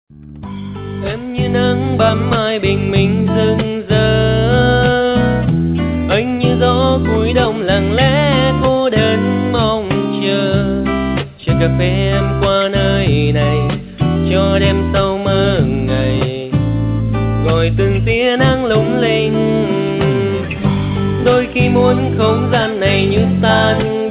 Em như nắng ban mai bình minh rực rỡ, anh như gió cuối đông lặng lẽ cô đơn mong chờ. Chờ cà phê em qua nơi này, cho đêm sau mơ ngày, gọi từng tia nắng lung linh. Đôi khi muốn không gian này như tan